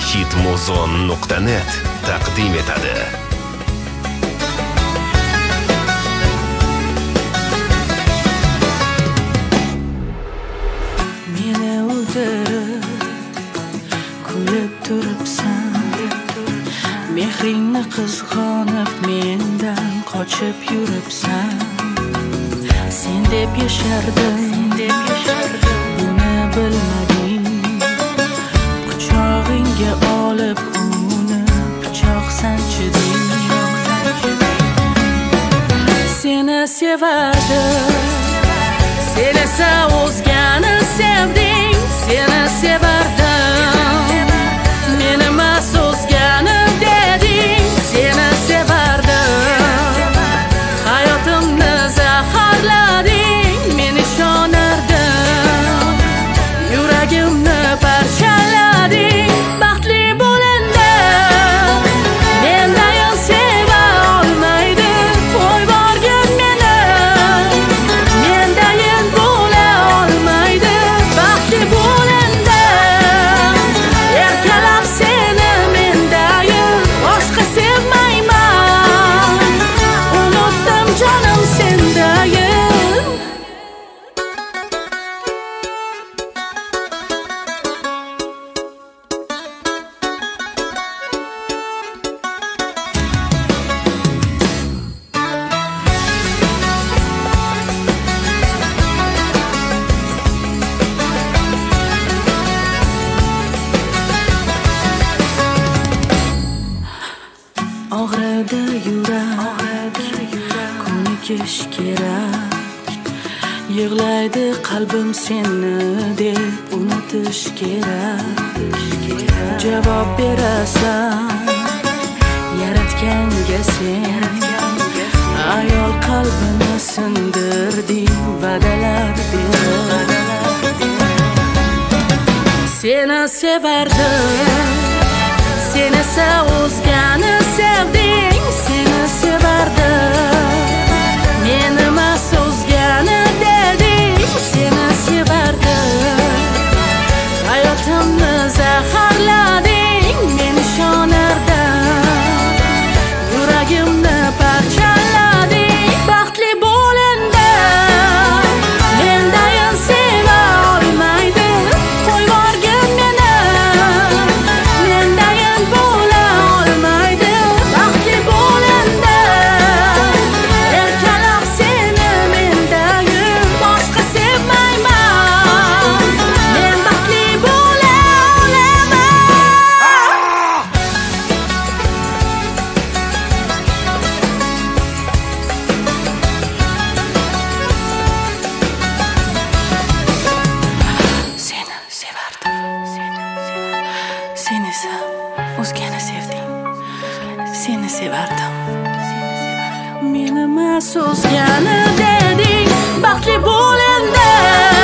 hitmuzon.net taqdim etadi. Meni o'ldirib, kulib turibsan, mehringni qizg'onib mendan qochib yuribsan. Sen deb yashardim, buni bilmading. Quchog'ingga olib uni pichoq sanchiding. Seni sevardim, sen esa o'zgani sevding. Seni sevardim, men emas o'zgani deding. Seni sevardim, hayotimni zaharlading. Men ishonardim, yuragimni parchalading. Baxtli bo'lindim, mendayin seva olmaydi. Qo'yvorgin meni, mendayin bo'la olmaydi. Baxtli bo'lindim, erkalab seni mendayin boshqa sevmayman. Unutdim jonim sendayin. Og'rida yurak, ko'nikish kerak. Yig'laydi qalbim seni deb unutish kerak. Javob berasan yaratganga sen. Ayol qalbini sindirding, va'dalar berib. Seni sevardim, sen esa o'zgani sevding. Seni sevardim, men emas o'zgani deding. Seni sevardim, hayotimni zaharlading. Men ishonardim, yuragimni parchalading. Baxtli bo'lindim, mendayin seva olmaydi. Qo'yvorgin meni, mendayin bo'la olmaydi. Baxtli bo'lindim, erkalab seni mendayin boshqa sevmayman. Men baxtli bo'la olaman. Seni sevardim, sen esa o'zgani sevding. Seni sevardim, men emas o'zgani deding. Baxtli bo'lindim.